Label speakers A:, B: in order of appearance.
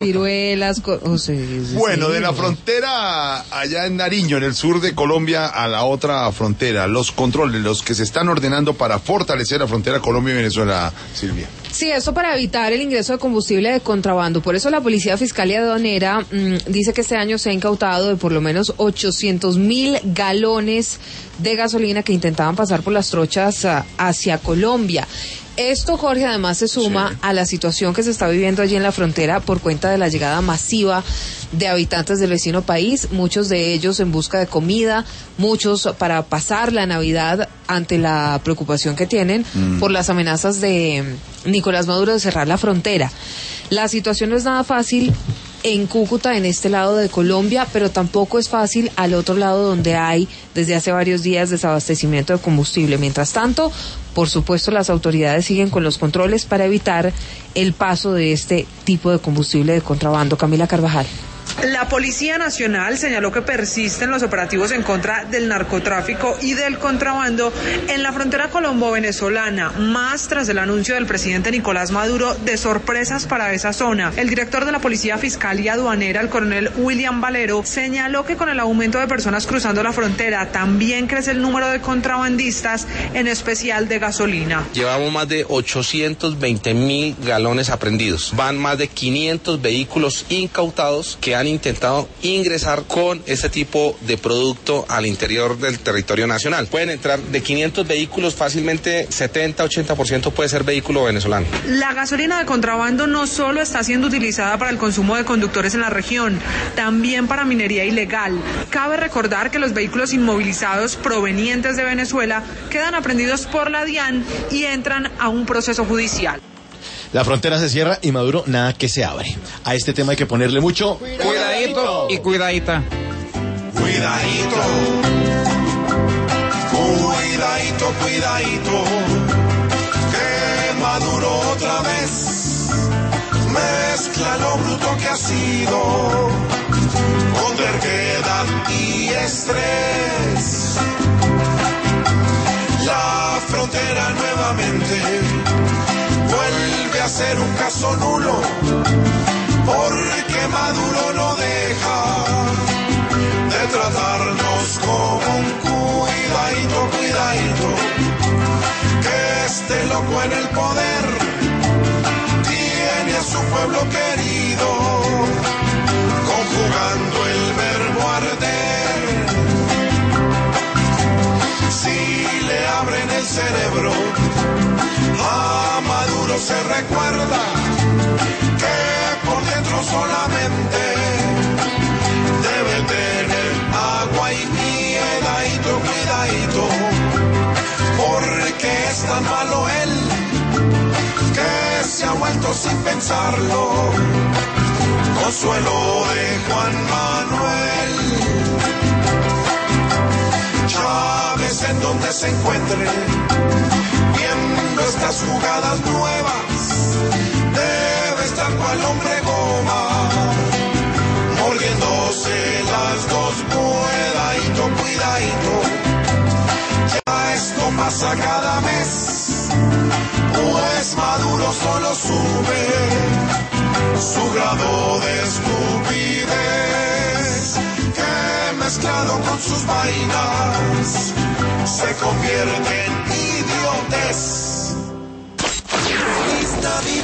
A: ciruelas,
B: bueno, de la frontera allá en Nariño, en el sur de Colombia, a la otra frontera, los controles, los que se están ordenando para fortalecer la frontera Colombia y Venezuela, Silvia.
A: Sí, esto para evitar el ingreso de combustible de contrabando. Por eso la Policía Fiscal y Aduanera dice que este año se ha incautado de por lo menos 800.000 galones de gasolina que intentaban pasar por las trochas hacia Colombia. Esto, Jorge, además se suma a la situación que se está viviendo allí en la frontera por cuenta de la llegada masiva de habitantes del vecino país, muchos de ellos en busca de comida, muchos para pasar la Navidad ante la preocupación que tienen por las amenazas de Nicolás Maduro de cerrar la frontera. La situación no es nada fácil en Cúcuta, en este lado de Colombia, pero tampoco es fácil al otro lado donde hay desde hace varios días desabastecimiento de combustible. Mientras tanto, por supuesto, las autoridades siguen con los controles para evitar el paso de este tipo de combustible de contrabando. Camila Carvajal.
C: La Policía Nacional señaló que persisten los operativos en contra del narcotráfico y del contrabando en la frontera colombo-venezolana, más tras el anuncio del presidente Nicolás Maduro de sorpresas para esa zona. El director de la Policía Fiscal y Aduanera, el coronel William Valero, señaló que con el aumento de personas cruzando la frontera también crece el número de contrabandistas, en especial de gasolina.
D: Llevamos más de 820.000 galones aprehendidos. Van más de 500 vehículos incautados que han intentado ingresar con este tipo de producto al interior del territorio nacional. Pueden entrar de 500 vehículos, fácilmente 70-80% puede ser vehículo venezolano.
C: La gasolina de contrabando no solo está siendo utilizada para el consumo de conductores en la región, también para minería ilegal. Cabe recordar que los vehículos inmovilizados provenientes de Venezuela quedan aprehendidos por la DIAN y entran a un proceso judicial.
E: La frontera se cierra y Maduro nada que se abre. A este tema hay que ponerle mucho
F: cuidadito y cuidadita.
G: Cuidadito. Cuidadito, cuidadito. Que Maduro otra vez mezcla lo bruto que ha sido con terquedad y estrés. La frontera nuevamente vuelve a ser un caso nulo, porque Maduro no deja de tratarnos como un cuidadito, cuidadito, que este loco en el poder tiene a su pueblo querido, conjugando el verbo arder. Si le abren el cerebro, a Maduro se recuerda que por dentro solamente debe tener agua y cuidadito, cuidadito, porque es tan malo él que se ha vuelto sin pensarlo consuelo de Juan Manuel. Chávez, en donde se encuentre viendo estas jugadas nuevas, debe estar cual hombre goma, mordiéndose las dos. Cuidadito, cuidadito, ya esto pasa cada mes, pues Maduro solo sube su grado de estupidez, que mezclado con sus vainas se convierte en idiotez.